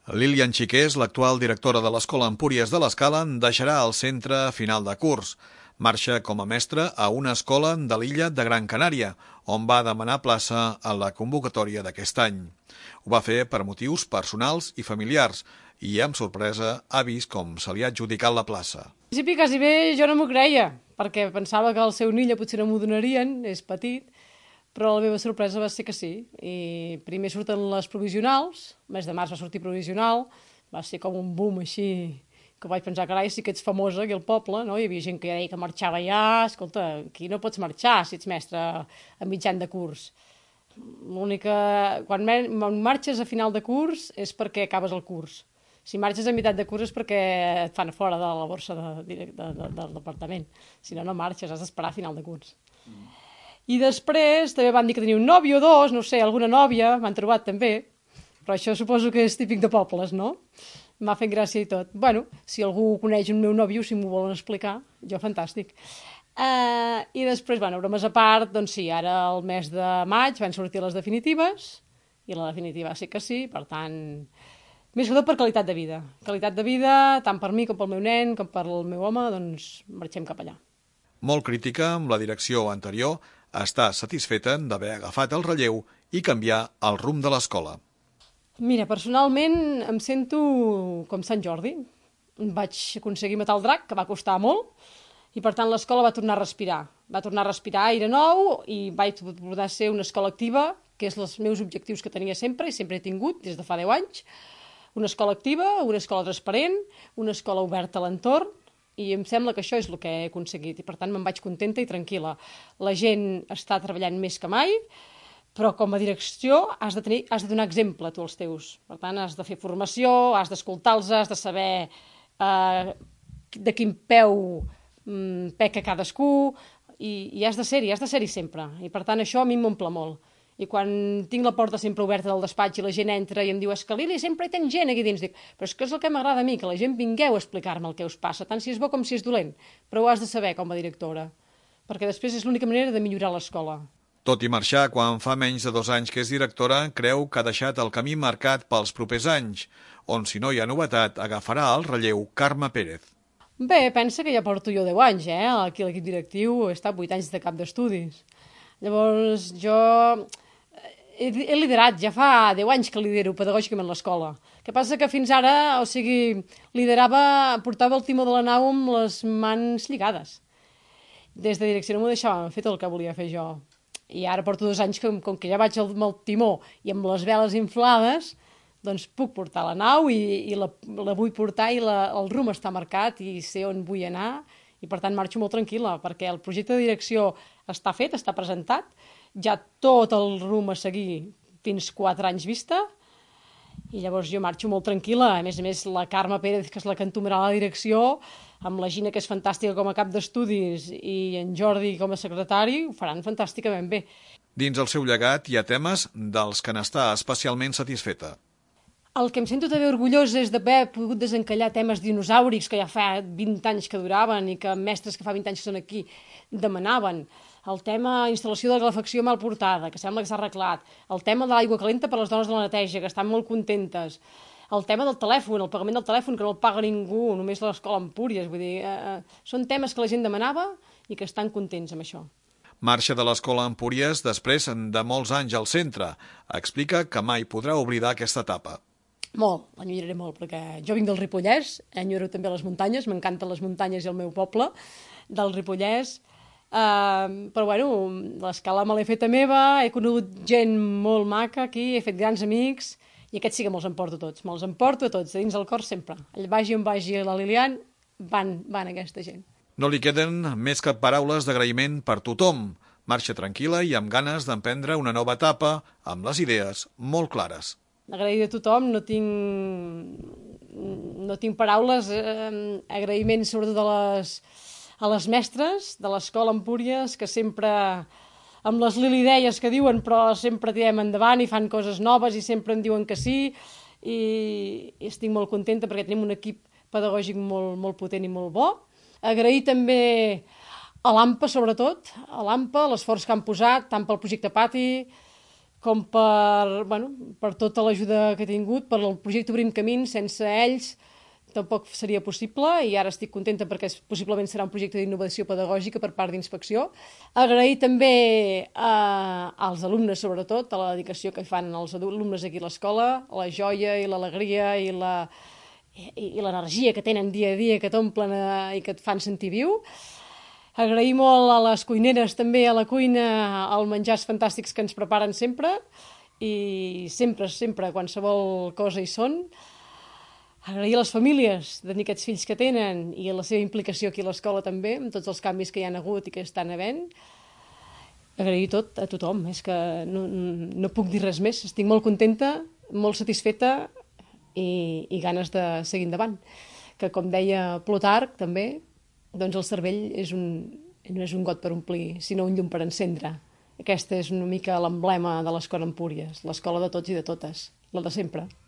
Lilian Xiqués, l'actual directora de l'Escola Empúries de l'Escala, deixarà el centre a final de curs. Marxa com a mestra a una escola de l'illa de Gran Canària, on va demanar plaça a la convocatòria d'aquest any. Ho va fer per motius personals i familiars i, amb sorpresa, ha vist com se li ha adjudicat la plaça. Al principi quasi bé jo no m'ho creia, perquè pensava que al seu Nilla potser no m'ho donarien, és petit, però la meva sorpresa va ser que sí. I primer surten les provisionals, el mes de març va sortir provisional, va ser com un boom així, que vaig pensar, carai, sí que ets famosa aquí al poble, no? Hi havia gent que ja deia que marxava ja, escolta, aquí no pots marxar si ets mestre a mitjan de curs. Quan marxes a final de curs és perquè acabes el curs. Si marxes a meitat de curs és perquè et fan fora de la borsa del departament. Si no, no marxes, has d'esperar a final de curs. I després també van dir que tenia un nòvio o dos, no sé, alguna nòvia, m'han trobat també, però això suposo que és típic de pobles, no? M'ha fet gràcia i tot. Bueno, si algú coneix un meu nòvio, si m'ho volen explicar, jo fantàstic. I després, bueno, bromes a part, doncs sí, ara el mes de maig van sortir les definitives, i la definitiva sí que sí, per tant, més que tot per qualitat de vida. Qualitat de vida, tant per mi com pel meu nen, com pel meu home, doncs marxem cap allà. Molt crítica amb la direcció anterior, està satisfeta d'haver agafat el relleu i canviar el rumb de l'escola. Mira, personalment em sento com Sant Jordi. Vaig aconseguir matar el drac, que va costar molt, i per tant l'escola va tornar a respirar. Va tornar a respirar aire nou i vaig poder ser una escola activa, que és els meus objectius que tenia sempre i sempre he tingut des de fa 10 anys. Una escola activa, una escola transparent, una escola oberta a l'entorn, i em sembla que això és el que he aconseguit i per tant me'n vaig contenta i tranquil·la. La gent està treballant més que mai, però com a direcció has de donar exemple a tu als teus. Per tant, has de fer formació, has d'escoltar-los, has de saber de quin peu peca cadascú i has de ser-hi sempre. I per tant això a mi m'omple molt. I quan tinc la porta sempre oberta del despatx i la gent entra i em diu, és que Lili, sempre hi tens gent aquí dins. Dic, però és que és el que m'agrada a mi, que la gent vingueu a explicar-me el que us passa, tant si és bo com si és dolent. Però ho has de saber com a directora, perquè després és l'única manera de millorar l'escola. Tot i marxar quan fa menys de 2 anys que és directora, creu que ha deixat el camí marcat pels propers anys, on, si no hi ha novetat, agafarà el relleu Carme Pérez. Bé, pensa que ja porto jo 10 anys, aquí a l'equip directiu, he estat 8 anys de cap d'estudis. Llavors, jo he liderat, ja fa 10 anys que lidero pedagògicament l'escola. El que passa que fins ara, portava el timó de la nau amb les mans lligades. Des de direcció no m'ho deixàvem fer tot el que volia fer jo. I ara porto 2 anys que, com que ja vaig amb el timó i amb les veles inflades, doncs puc portar la nau i la vull portar i el rumb està marcat i sé on vull anar i per tant marxo molt tranquil·la perquè el projecte de direcció està fet, està presentat, ja tot el rumb a seguir fins 4 anys vista i llavors jo marxo molt tranquil·la. A més, la Carme Pérez, que és la que entomarà la direcció, amb la Gina, que és fantàstica com a cap d'estudis, i en Jordi com a secretari, ho faran fantàsticament bé. Dins el seu llegat hi ha temes dels que n'està especialment satisfeta. El que em sento també orgullosa és d'haver pogut desencallar temes dinosaurics que ja fa 20 anys que duraven i que mestres que fa 20 anys que són aquí demanaven. El tema instal·lació de calefacció mal portada, que sembla que s'ha arreglat. El tema de l'aigua calenta per les dones de la neteja, que estan molt contentes. El tema del telèfon, el pagament del telèfon, que no el paga ningú, només l'Escola Empúries. Vull dir, són temes que la gent demanava i que estan contents amb això. Marxa de l'Escola Empúries després de molts anys al centre. Explica que mai podrà oblidar aquesta etapa. Molt, l'enyoraré molt, perquè jo vinc del Ripollès, enyoro també les muntanyes, m'encanten les muntanyes i el meu poble, del Ripollès, però bueno, l'escala me l'he feta meva, he conegut gent molt maca aquí, he fet grans amics, i aquests sí que me'ls emporto a tots, dins el cor sempre. Vagi on vagi la Lilian, van aquesta gent. No li queden més que paraules d'agraïment per tothom. Marxa tranquil·la i amb ganes d'emprendre una nova etapa, amb les idees molt clares. Agrair a tothom, no tinc paraules, agraïment sobretot a les mestres de l'Escola Empúries, que sempre, amb les lilideies que diuen, però sempre tirem endavant i fan coses noves i sempre em diuen que sí, i estic molt contenta perquè tenim un equip pedagògic molt potent i molt bo. Agrair també a l'AMPA, sobretot, a l'AMPA, l'esforç que han posat, tant pel projecte Pati, com per tota l'ajuda que he tingut, per el projecte Obrim Camins. Sense ells tampoc seria possible i ara estic contenta perquè possiblement serà un projecte d'innovació pedagògica per part d'Inspecció. Agrair també als alumnes, sobretot, a la dedicació que fan els alumnes aquí a l'escola, la joia i l'alegria i l'energia que tenen dia a dia, que t'omplen i que et fan sentir viu. Agrair molt a les cuineres també, a la cuina, els menjars fantàstics que ens preparen sempre i sempre, qualsevol cosa hi són. Agrair a les famílies de tenir aquests fills que tenen i la seva implicació aquí a l'escola també, amb tots els canvis que hi ha hagut i que estan havent. Agrair tot a tothom, és que no puc dir res més. Estic molt contenta, molt satisfeta i ganes de seguir endavant. Que com deia Plutarc també, doncs el cervell no és un got per omplir, sinó un llum per encendre. Aquesta és una mica l'emblema de l'escola Empúries, l'escola de tots i de totes, la de sempre.